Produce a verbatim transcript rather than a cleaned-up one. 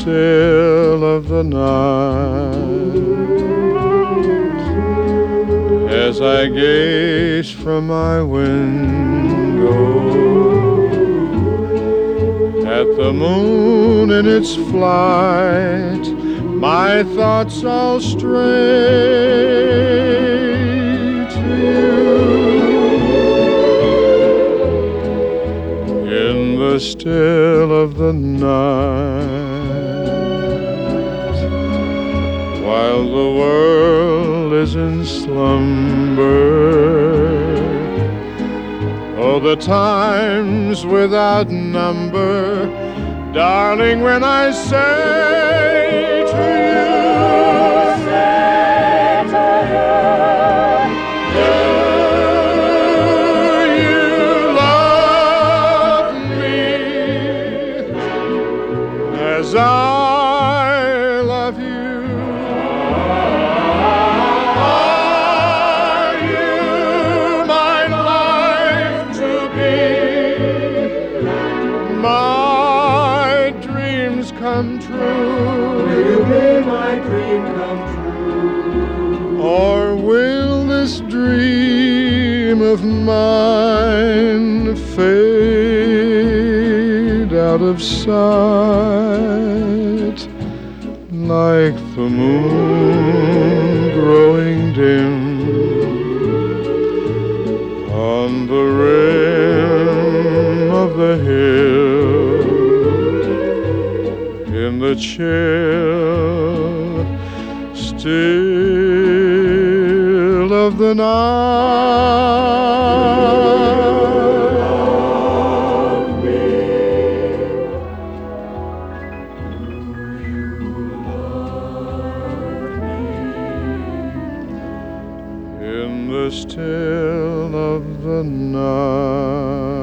still of the night, as I gaze from my window at the moon in its flight, my thoughts all stray to you. In the still of the night, while the world is in slumber, oh, the times without number, darling, when I say to you, say to you, do you love me as I love you? Are you my life to be? My dreams come true. Will you be my dream come true? Or will this dream of mine fade out of sight like the moon growing dim on the rim of the hill in the chill still of the night? Love me. In the still of the night.